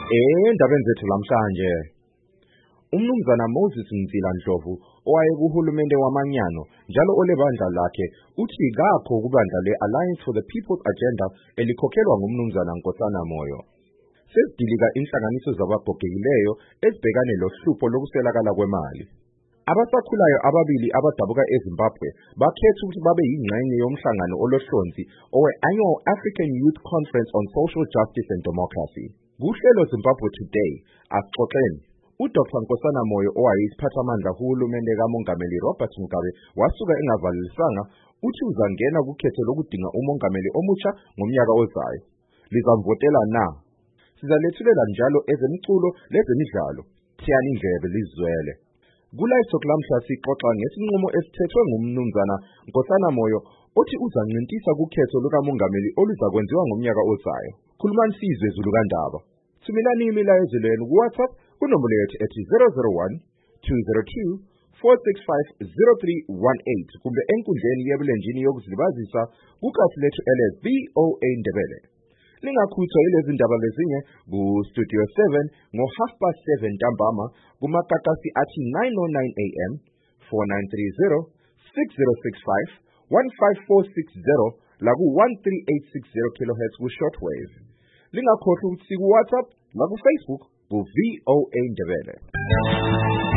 Endabeni zethu namhlanje umnumzana Moses Mzila-Ndlovu owayekuhulumende wamanyano njalo olebandla lakhe uthi kakho kubandla le-Alliance for the People's Agenda elikhokhelwa ngumnumzana Nkosana Moyo. Sesidilika inhlanganiso zabagogekileyo ezibhekane lohlupho lokuswelakala kwemali. Abasakhulayo ababili abadabuka eZimbabwe bakhetha ukuthi babe yingxenye yomhlangano olohlonzi owe-Annual African Youth Conference on Social Justice and Democracy. Kuhlelo Zimbabwe Today, asixoxeni. UDr Nkosana Moyo owayisiphathamandla kuhulumende kaMongameli Robert Mugabe wasuka engavalisanga uthi uzangena kukhetho lokudinga umongameli omutsha ngomnyaka ozayo. Lizamvotela na? Sizalethulela njalo ezemculo lezemidlalo. Thiyani indlebe lizwele. Kulayitho lamhla sixoxa ngesinqumo esithethwe ngumnumzana Nkosana Moyo othi uzanqintisa kukhetho lukamongameli oluzakwenziwa ngomnyaka ozayo. Khulumani sizwe Zulu kaNdaba. Thumelani imilayezo yenu ku-WhatsApp kunombolo yethu ethi 001 202 465 0318 kumbe enkundleni yebulenjini yokuzilibazisa kukhasi lethu LSVOA Ndebele. Lingakhuthwa yilezi ndaba lezinye ku-Studio 7 ngo-7:30 ntambama kumakakasi athi 9:09 AM, 4930 6065 15460 laku-13860 kHz ku-shortwave. Lingakhohlwa ukuthi ku-WhatsApp laku-Facebook ku-VOA Ndebele.